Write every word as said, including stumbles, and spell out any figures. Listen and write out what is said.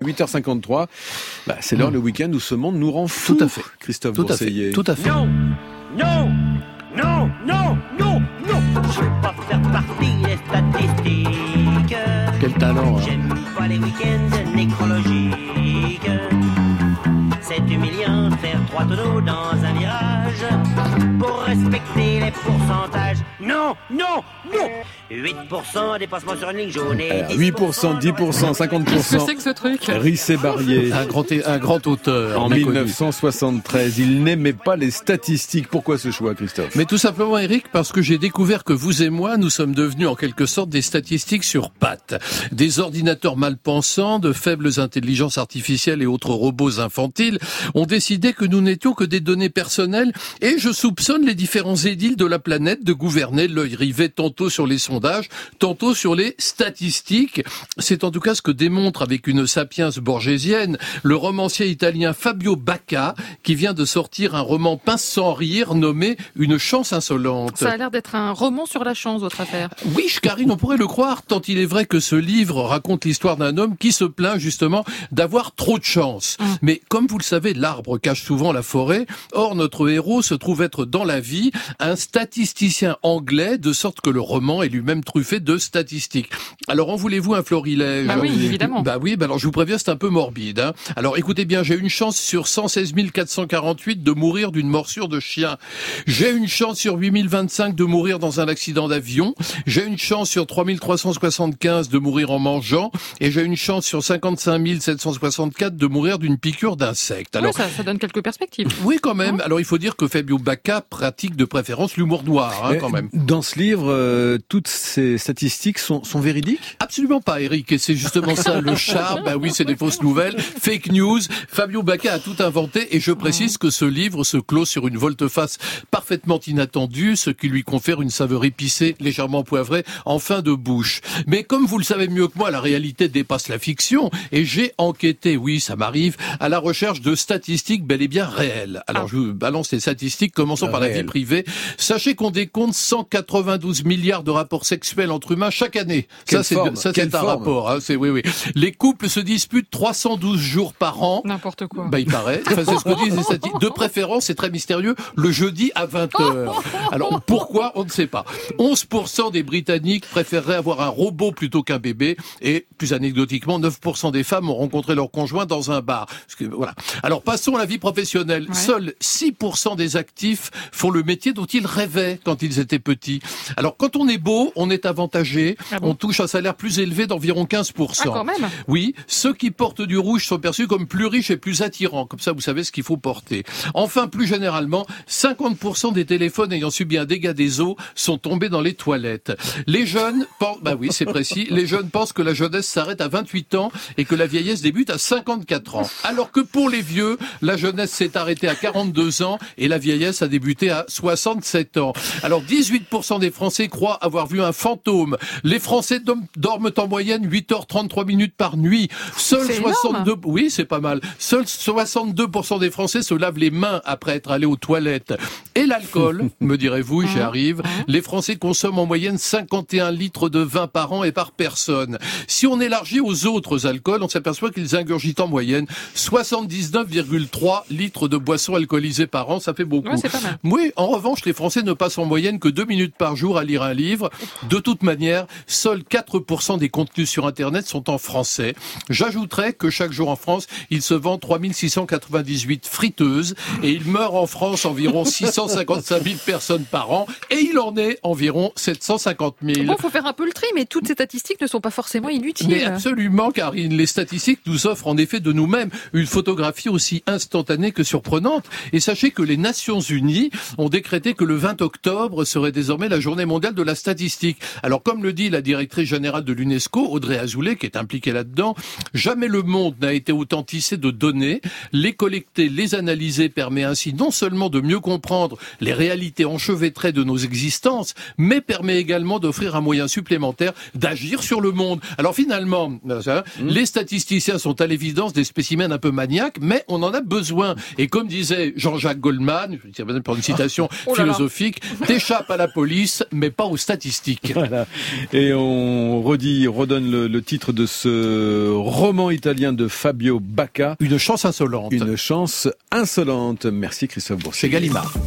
huit heures cinquante-trois, bah, c'est l'heure, mmh. le week-end où ce monde nous rend fou. Tout à fait. Christophe Tout Bourseiller. à fait. Tout à fait. Non, non, non, non, non, non. Je veux pas faire partie des statistiques. Quel talent, hein. J'aime pas les week-ends nécrologiques. C'est humiliant de faire trois tonneaux dans un virage pour respecter les pourcentages. Non, non, non. huit pour cent dépassement sur une ligne jaune et Alors, huit pour cent, dix pour cent, cinquante pour cent. Qu'est-ce que c'est que ce truc ? Rissé Barrier. Un grand, un grand auteur. En dix-neuf cent soixante-treize, il n'aimait pas les statistiques. Pourquoi ce choix, Christophe ? Mais tout simplement, Eric, parce que j'ai découvert que vous et moi, nous sommes devenus en quelque sorte des statistiques sur pattes. Des ordinateurs mal pensants, de faibles intelligences artificielles et autres robots infantiles ont décidé que nous n'étions que des données personnelles et je soupçonne les différents édiles de la planète de gouverner l'œil rivé tantôt sur les sondages, tantôt sur les statistiques. C'est en tout cas ce que démontre avec une sapiens borgésienne le romancier italien Fabio Bacca qui vient de sortir un roman pince sans rire nommé Une chance insolente. Ça a l'air d'être un roman sur la chance, votre affaire. Oui, Karine, on pourrait le croire, tant il est vrai que ce livre raconte l'histoire d'un homme qui se plaint justement d'avoir trop de chance. Mmh. Mais comme vous le savez, l'arbre cache souvent la forêt. Or, notre héros se trouve être dans la vie un statisticien anglais, de sorte que le roman est lui-même truffé de statistiques. Alors, en voulez-vous un florilège ? Bah oui, évidemment. Bah oui, bah alors je vous préviens, c'est un peu morbide. Hein. Alors, écoutez bien, j'ai une chance sur cent seize mille quatre cent quarante-huit de mourir d'une morsure de chien. J'ai une chance sur huit mille vingt-cinq de mourir dans un accident d'avion. J'ai une chance sur trois mille trois cent soixante-quinze de mourir en mangeant. Et j'ai une chance sur cinquante-cinq mille sept cent soixante-quatre de mourir d'une piqûre d'insecte. Alors, oui, ça, ça donne quelques perspectives. Oui, quand même. Alors, il faut dire que Fabio Bacca pratique de préférence l'humour noir, hein, quand même. Dans ce livre, euh, toutes ces statistiques sont, sont véridiques ? Absolument pas, Eric. Et c'est justement ça le charme. Bah oui, c'est des fausses nouvelles, fake news. Fabio Bacca a tout inventé. Et je précise que ce livre se clôt sur une volte-face parfaitement inattendue, ce qui lui confère une saveur épicée, légèrement poivrée, en fin de bouche. Mais comme vous le savez mieux que moi, la réalité dépasse la fiction. Et j'ai enquêté, oui, ça m'arrive, à la recherche de statistiques bel et bien réelles. Alors, ah. je vous balance les statistiques, commençons par Réel. La vie privée. Sachez qu'on décompte cent quatre-vingt-douze milliards de rapports sexuels entre humains chaque année. Quelle ça, c'est, forme, ça, c'est c'est un forme. rapport. Hein, c'est, oui, oui. Les couples se disputent trois cent douze jours par an. N'importe quoi. Bah, il paraît. Enfin, c'est ce que disent les statistiques. De préférence, c'est très mystérieux, le jeudi à vingt heures. Alors, pourquoi? On ne sait pas. onze pour cent des Britanniques préféreraient avoir un robot plutôt qu'un bébé. Et, plus anecdotiquement, neuf pour cent des femmes ont rencontré leur conjoint dans un bar. Parce que, voilà. Alors, passons à la vie professionnelle. Ouais. Seuls six pour cent des actifs font le métier dont ils rêvaient quand ils étaient petits. Alors, quand on est beau, on est avantagé. Ah bon? On touche un salaire plus élevé d'environ quinze pour cent. Ah, quand même. Oui. Ceux qui portent du rouge sont perçus comme plus riches et plus attirants. Comme ça, vous savez ce qu'il faut porter. Enfin, plus généralement, cinquante pour cent des téléphones ayant subi un dégât des eaux sont tombés dans les toilettes. Les jeunes pensent, bah oui, c'est précis, les jeunes pensent que la jeunesse s'arrête à vingt-huit ans et que la vieillesse débute à cinquante-quatre ans. Alors que pour les vieux, la jeunesse s'est arrêtée à quarante-deux ans et la vieillesse a débuté à soixante-sept ans. Alors, dix-huit pour cent des Français croient avoir vu un fantôme. Les Français dorment en moyenne huit heures trente-trois minutes par nuit. Seuls c'est soixante-deux, énorme. oui, c'est pas mal. Seuls soixante-deux pour cent des Français se lavent les mains après être allés aux toilettes. Et l'alcool, me direz-vous, j'y arrive. Les Français consomment en moyenne cinquante et un litres de vin par an et par personne. Si on élargit aux autres alcools, on s'aperçoit qu'ils ingurgitent en moyenne soixante-dix-neuf virgule trois litres de boissons alcoolisées par an. Ça fait beaucoup. Ouais, c'est pas mal. Oui, en revanche, les Français ne passent en moyenne que deux minutes par jour à lire un livre. De toute manière, seuls quatre pour cent des contenus sur Internet sont en français. J'ajouterais que chaque jour en France, il se vend trois mille six cent quatre-vingt-dix-huit friteuses et il meurt en France environ six cent cinquante-cinq mille personnes par an et il en est environ sept cent cinquante mille. Bon, faut faire un peu le tri, mais toutes ces statistiques ne sont pas forcément inutiles. Mais absolument, Karine. Les statistiques nous offrent en effet de nous-mêmes une photographie aussi instantanée que surprenante. Et sachez que les Nations Unies ont décrété que le vingt octobre serait désormais la journée mondiale de la statistique. Alors, comme le dit la directrice générale de l'UNESCO, Audrey Azoulay, qui est impliquée là-dedans, jamais le monde n'a été autant tissé de données. Les collecter, les analyser permet ainsi non seulement de mieux comprendre les réalités enchevêtrées de nos existences, mais permet également d'offrir un moyen supplémentaire d'agir sur le monde. Alors finalement, mmh. les statisticiens sont à l'évidence des spécimens un peu maniaques, mais on en a besoin. Et comme disait Jean-Jacques Goldman, je tiens pour une citation oh philosophique, t'échappes à la police, mais pas aux statistiques. statistiques. Voilà. Et on redit, redonne le, le titre de ce roman italien de Fabio Bacca. Une chance insolente. Une chance insolente. Merci Christophe Boursier. Chez Gallimard.